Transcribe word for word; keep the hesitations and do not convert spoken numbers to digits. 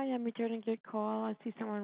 Hi, I'm returning your call. I see someone